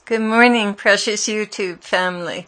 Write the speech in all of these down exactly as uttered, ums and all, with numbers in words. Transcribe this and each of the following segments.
Good morning, precious YouTube family.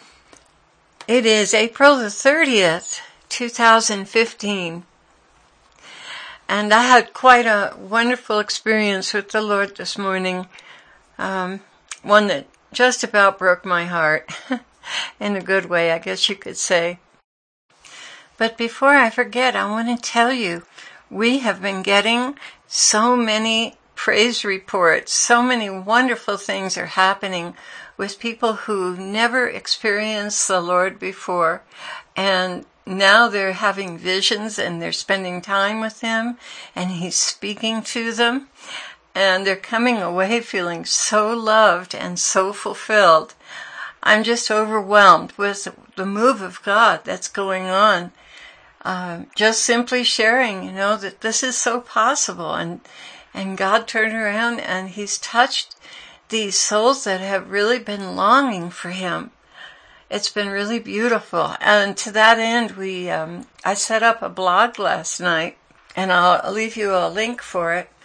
It is April the thirtieth, two thousand fifteen, and I had quite a wonderful experience with the Lord this morning, um, one that just about broke my heart, in a good way, I guess you could say. But before I forget, I want to tell you, we have been getting so many praise reports. So many wonderful things are happening with people who never experienced the Lord before. And now they're having visions and they're spending time with Him and He's speaking to them. And they're coming away feeling so loved and so fulfilled. I'm just overwhelmed with the move of God that's going on. Uh, just simply sharing, you know, that this is so possible. And And God turned around and He's touched these souls that have really been longing for Him. It's been really beautiful. And to that end, we um, I set up a blog last night, and I'll leave you a link for it.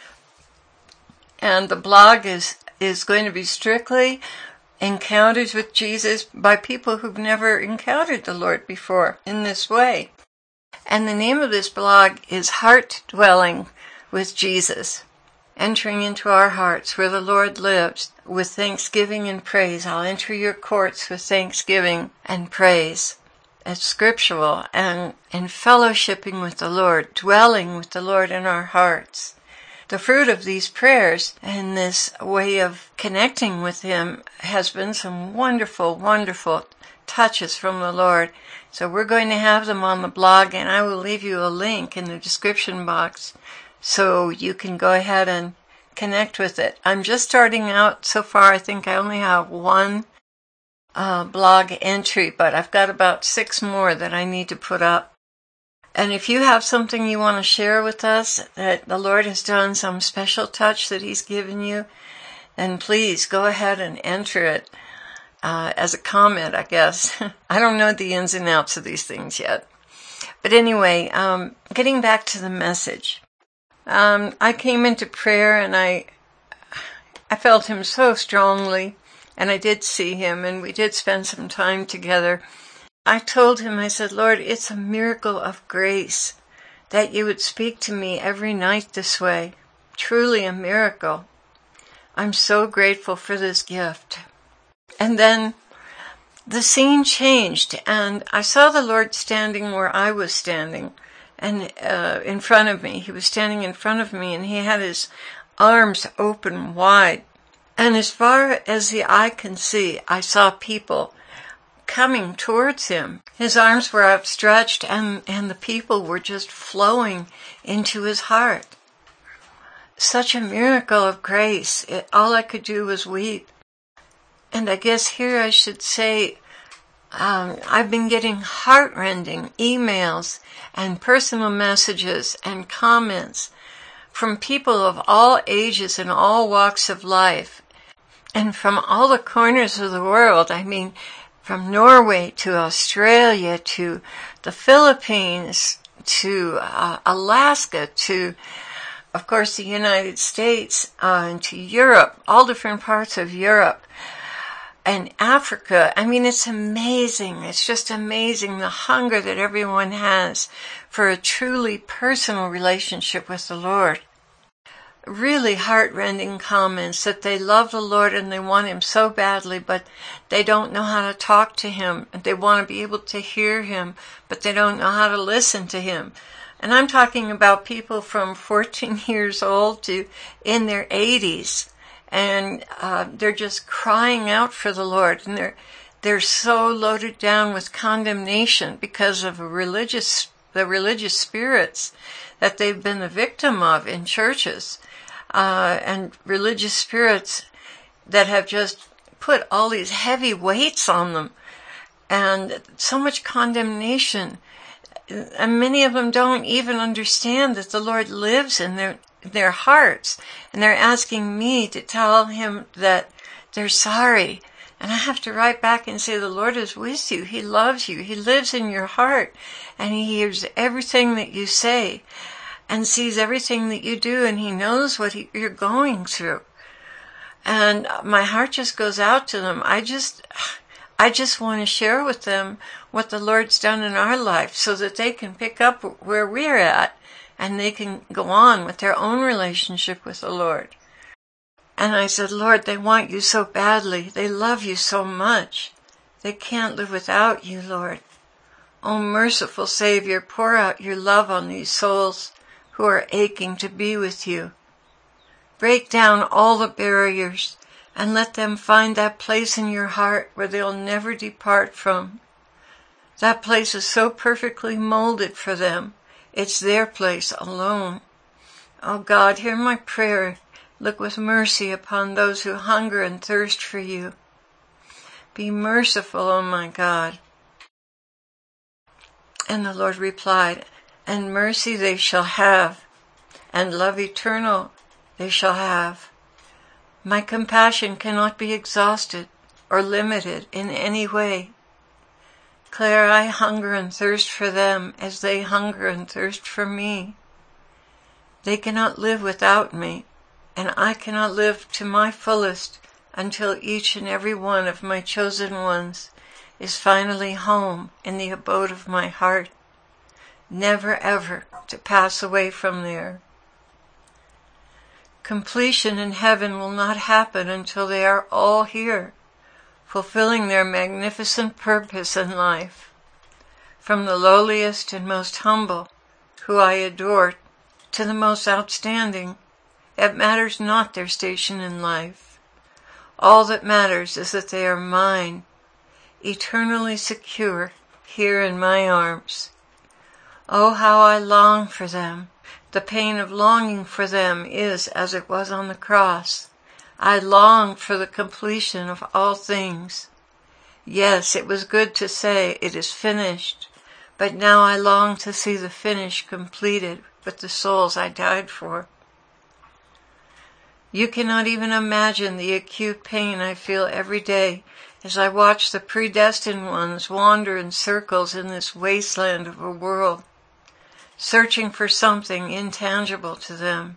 And the blog is, is going to be strictly encounters with Jesus by people who've never encountered the Lord before in this way. And the name of this blog is Heart Dwelling with Jesus. Entering into our hearts where the Lord lives with thanksgiving and praise. I'll enter your courts with thanksgiving and praise. It's scriptural, and in fellowshipping with the Lord, dwelling with the Lord in our hearts. The fruit of these prayers and this way of connecting with Him has been some wonderful, wonderful touches from the Lord. So we're going to have them on the blog, and I will leave you a link in the description box so you can go ahead and connect with it. I'm just starting out so far. I think I only have one uh, blog entry, but I've got about six more that I need to put up. And if you have something you want to share with us, that the Lord has done, some special touch that He's given you, then please go ahead and enter it uh, as a comment, I guess. I don't know the ins and outs of these things yet. But anyway, um, getting back to the message. Um, I came into prayer and I, I felt Him so strongly, and I did see Him, and we did spend some time together. I told Him, I said, Lord, it's a miracle of grace that you would speak to me every night this way. Truly a miracle. I'm so grateful for this gift. And then the scene changed, and I saw the Lord standing where I was standing. And uh, in front of me, He was standing in front of me, and He had His arms open wide. And as far as the eye can see, I saw people coming towards Him. His arms were outstretched, and, and the people were just flowing into His heart. Such a miracle of grace. It, all I could do was weep. And I guess here I should say, Um, I've been getting heart-rending emails and personal messages and comments from people of all ages and all walks of life, and from all the corners of the world. I mean, from Norway to Australia to the Philippines to uh, Alaska to, of course, the United States uh, and to Europe, all different parts of Europe. And Africa. I mean, it's amazing. It's just amazing the hunger that everyone has for a truly personal relationship with the Lord. Really heart-rending comments that they love the Lord and they want Him so badly, but they don't know how to talk to Him. They want to be able to hear Him, but they don't know how to listen to Him. And I'm talking about people from fourteen years old to in their eighties. And uh, they're just crying out for the Lord, and they're they're so loaded down with condemnation because of a religious the religious spirits that they've been the victim of in churches, uh, and religious spirits that have just put all these heavy weights on them, and so much condemnation. And many of them don't even understand that the Lord lives in their their hearts, and they're asking me to tell Him that they're sorry. And I have to write back and say, the Lord is with you. He loves you. He lives in your heart, and He hears everything that you say and sees everything that you do, and He knows what he, you're going through. And my heart just goes out to them. I just, I just want to share with them what the Lord's done in our life so that they can pick up where we're at and they can go on with their own relationship with the Lord. And I said, Lord, they want you so badly. They love you so much. They can't live without you, Lord. Oh, merciful Savior, pour out your love on these souls who are aching to be with you. Break down all the barriers and let them find that place in your heart where they'll never depart from. That place is so perfectly molded for them. It's their place alone. Oh God, hear my prayer. Look with mercy upon those who hunger and thirst for you. Be merciful, oh my God. And the Lord replied, and mercy they shall have, and love eternal they shall have. My compassion cannot be exhausted or limited in any way. Claire, I hunger and thirst for them as they hunger and thirst for me. They cannot live without me, and I cannot live to my fullest until each and every one of my chosen ones is finally home in the abode of my heart, never ever to pass away from there. Completion in heaven will not happen until they are all here, fulfilling their magnificent purpose in life. From the lowliest and most humble, who I adore, to the most outstanding, it matters not their station in life. All that matters is that they are mine, eternally secure here in my arms. Oh, how I long for them. The pain of longing for them is as it was on the cross. I long for the completion of all things. Yes, it was good to say, it is finished, but now I long to see the finish completed with the souls I died for. You cannot even imagine the acute pain I feel every day as I watch the predestined ones wander in circles in this wasteland of a world, searching for something intangible to them.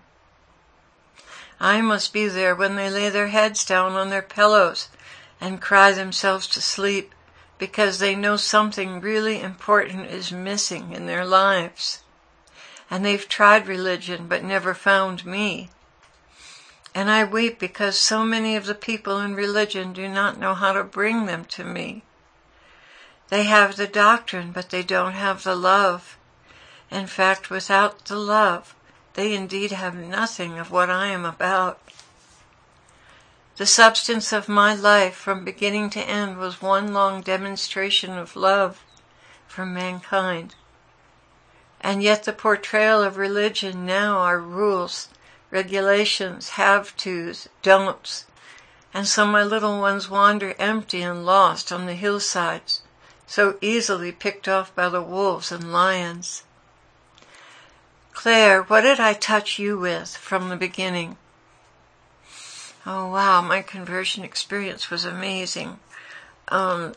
I must be there when they lay their heads down on their pillows and cry themselves to sleep because they know something really important is missing in their lives. And they've tried religion but never found me. And I weep because so many of the people in religion do not know how to bring them to me. They have the doctrine, but they don't have the love. In fact, without the love, they indeed have nothing of what I am about. The substance of my life from beginning to end was one long demonstration of love for mankind. And yet the portrayal of religion now are rules, regulations, have-tos, don'ts, and so my little ones wander empty and lost on the hillsides, so easily picked off by the wolves and lions. Claire, what did I touch you with from the beginning? Oh wow, my conversion experience was amazing. Um,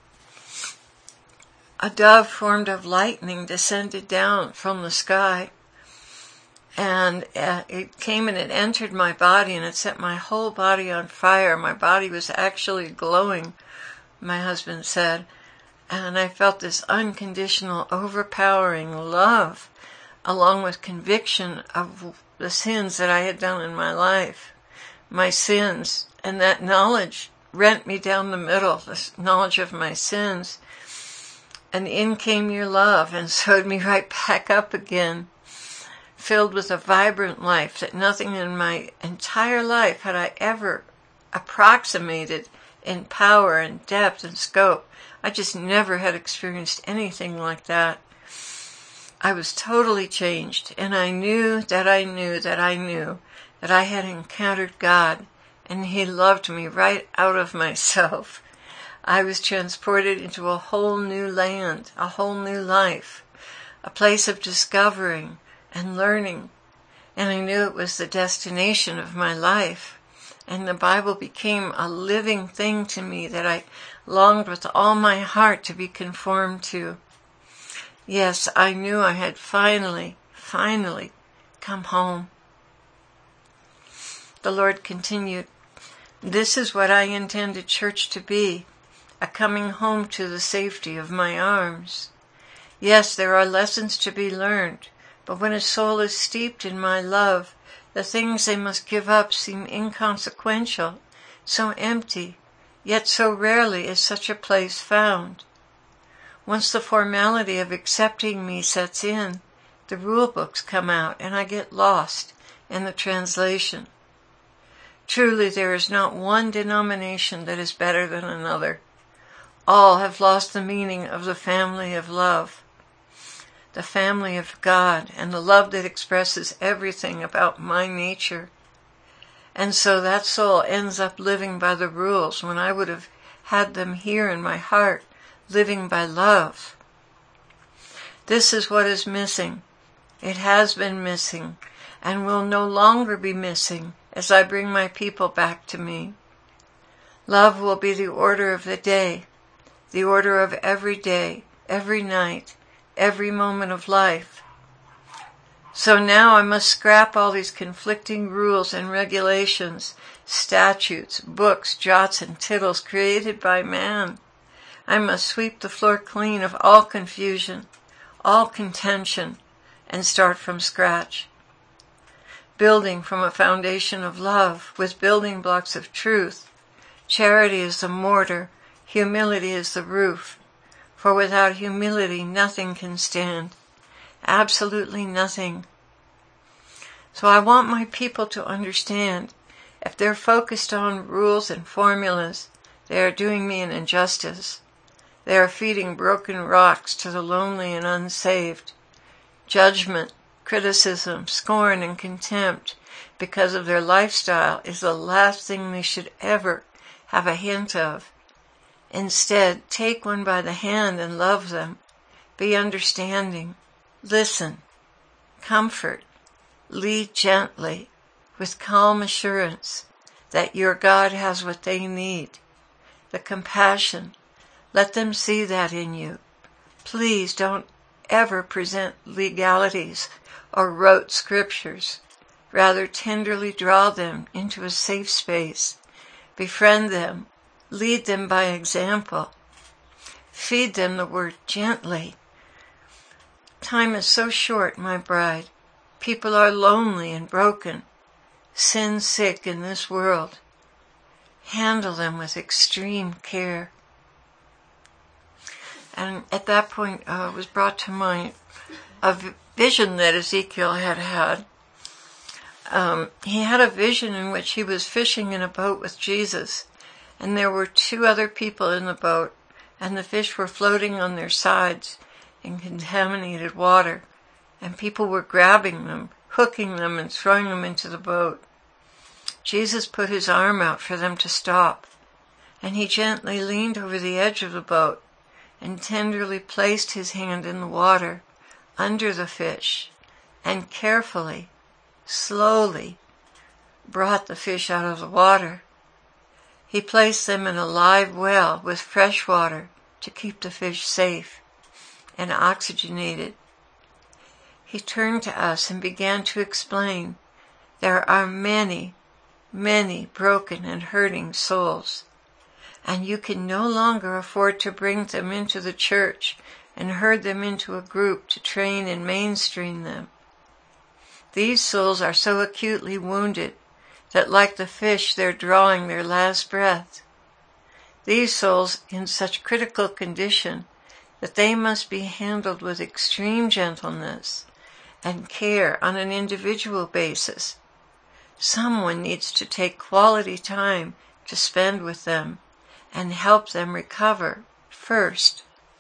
a dove formed of lightning descended down from the sky, and uh, it came and it entered my body and it set my whole body on fire. My body was actually glowing, my husband said, and I felt this unconditional, overpowering love, along with conviction of the sins that I had done in my life, my sins, and that knowledge rent me down the middle, this knowledge of my sins, and in came your love and sewed me right back up again, filled with a vibrant life that nothing in my entire life had I ever approximated in power and depth and scope. I just never had experienced anything like that. I was totally changed, and I knew that I knew that I knew that I had encountered God, and He loved me right out of myself. I was transported into a whole new land, a whole new life, a place of discovering and learning, and I knew it was the destination of my life, and the Bible became a living thing to me that I longed with all my heart to be conformed to. Yes, I knew I had finally, finally come home. The Lord continued, This is what I intended church to be, a coming home to the safety of my arms. Yes, there are lessons to be learned, but when a soul is steeped in my love, the things they must give up seem inconsequential, so empty, yet so rarely is such a place found. Once the formality of accepting me sets in, the rule books come out and I get lost in the translation. Truly, there is not one denomination that is better than another. All have lost the meaning of the family of love, the family of God, and the love that expresses everything about my nature. And so that soul ends up living by the rules when I would have had them here in my heart, living by love. This is what is missing. It has been missing and will no longer be missing as I bring my people back to me. Love will be the order of the day, the order of every day, every night, every moment of life. So now I must scrap all these conflicting rules and regulations, statutes, books, jots, and tittles created by man. I must sweep the floor clean of all confusion, all contention, and start from scratch. Building from a foundation of love with building blocks of truth. Charity is the mortar, humility is the roof. For without humility nothing can stand. Absolutely nothing. So I want my people to understand, if they're focused on rules and formulas, they are doing me an injustice. They are feeding broken rocks to the lonely and unsaved. Judgment, criticism, scorn, and contempt because of their lifestyle is the last thing they should ever have a hint of. Instead, take one by the hand and love them. Be understanding. Listen. Comfort. Lead gently with calm assurance that your God has what they need. The compassion. Let them see that in you. Please don't ever present legalities or rote scriptures. Rather tenderly draw them into a safe space. Befriend them. Lead them by example. Feed them the word gently. Time is so short, my bride. People are lonely and broken, sin sick in this world. Handle them with extreme care. And at that point uh, was brought to mind a vision that Ezekiel had had. Um, he had a vision in which he was fishing in a boat with Jesus, and there were two other people in the boat, and the fish were floating on their sides in contaminated water, and people were grabbing them, hooking them, and throwing them into the boat. Jesus put his arm out for them to stop, and he gently leaned over the edge of the boat and tenderly placed his hand in the water under the fish and carefully, slowly brought the fish out of the water. He placed them in a live well with fresh water to keep the fish safe and oxygenated. He turned to us and began to explain, there are many, many broken and hurting souls, and you can no longer afford to bring them into the church and herd them into a group to train and mainstream them. These souls are so acutely wounded that like the fish they're drawing their last breath. These souls in such critical condition that they must be handled with extreme gentleness and care on an individual basis. Someone needs to take quality time to spend with them and help them recover first.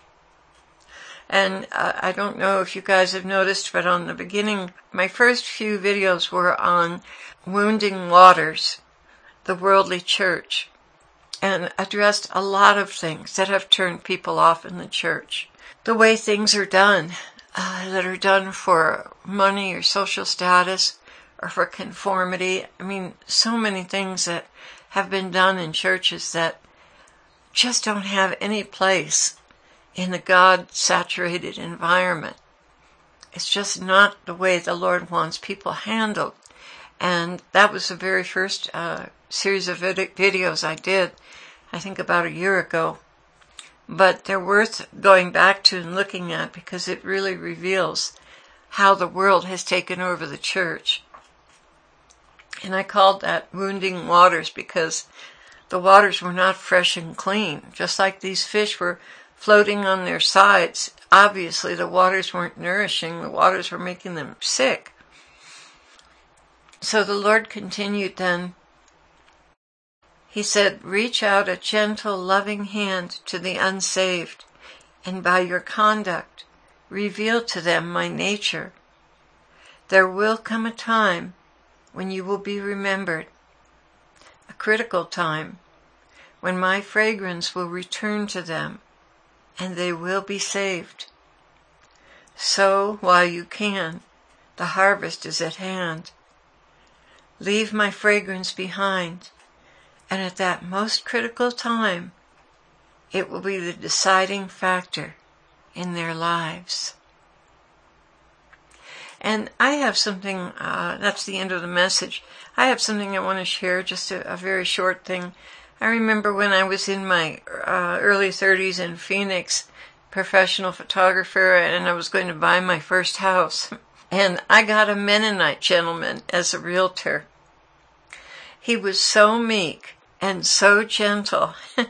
And uh, I don't know if you guys have noticed, but on the beginning, my first few videos were on wounding waters, the worldly church, and addressed a lot of things that have turned people off in the church. The way things are done, uh, that are done for money or social status or for conformity. I mean, so many things that have been done in churches that just don't have any place in the God-saturated environment. It's just not the way the Lord wants people handled. And that was the very first uh, series of vid- videos I did, I think about a year ago. But they're worth going back to and looking at because it really reveals how the world has taken over the church. And I called that wounding waters because the waters were not fresh and clean. Just like these fish were floating on their sides, obviously the waters weren't nourishing, the waters were making them sick. So the Lord continued then. He said, reach out a gentle, loving hand to the unsaved, and by your conduct, reveal to them my nature. There will come a time when you will be remembered, a critical time, when my fragrance will return to them, and they will be saved. So, while you can, the harvest is at hand. Leave my fragrance behind, and at that most critical time, it will be the deciding factor in their lives. And I have something, uh, that's the end of the message. I have something I want to share, just a, a very short thing. I remember when I was in my uh, early thirties in Phoenix, professional photographer, and I was going to buy my first house. And I got a Mennonite gentleman as a realtor. He was so meek and so gentle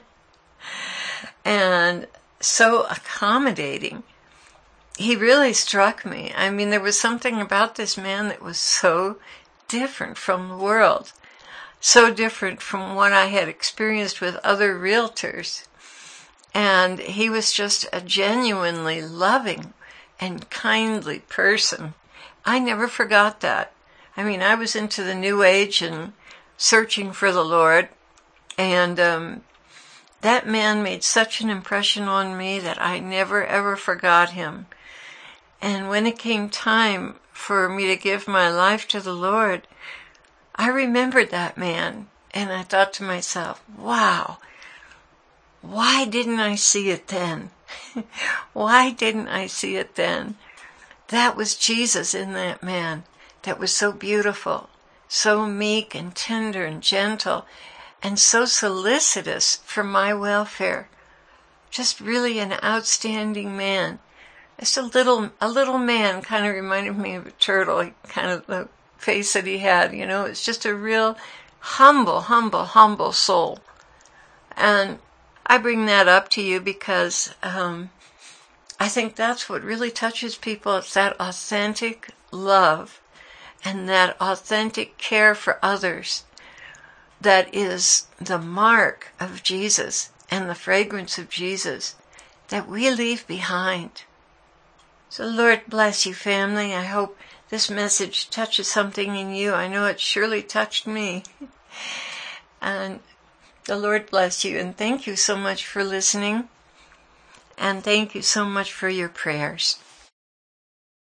and so accommodating. He really struck me. I mean, there was something about this man that was so different from the world, so different from what I had experienced with other realtors. And he was just a genuinely loving and kindly person. I never forgot that. I mean, I was into the New Age and searching for the Lord, and um, that man made such an impression on me that I never ever forgot him. And when it came time for me to give my life to the Lord, I remembered that man, and I thought to myself, wow, why didn't I see it then? Why didn't I see it then? That was Jesus in that man that was so beautiful, so meek and tender and gentle, and so solicitous for my welfare. Just really an outstanding man. Just a little, a little man, kind of reminded me of a turtle, kind of the face that he had, you know. It's just a real humble, humble, humble soul. And I bring that up to you because um, I think that's what really touches people. It's that authentic love and that authentic care for others that is the mark of Jesus and the fragrance of Jesus that we leave behind. So Lord bless you, family. I hope this message touches something in you. I know it surely touched me. And the Lord bless you. And thank you so much for listening. And thank you so much for your prayers.